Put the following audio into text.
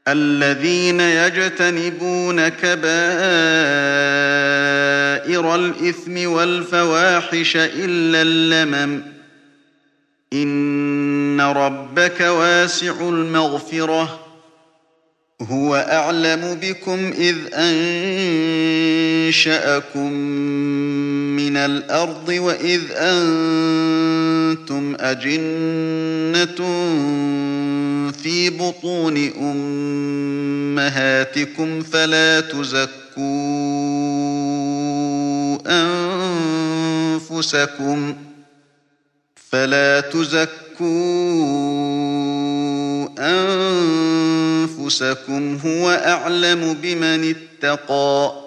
الذين يجتنبون كبائر الإثم والفواحش إلا اللمم إن ربك واسع المغفرة هو أعلم بكم إذ أنشأكم من الأرض وإذ أنتم أجنة في بطون أمهاتكم فلا تزكوا أنفسكم هو أعلم بمن اتقى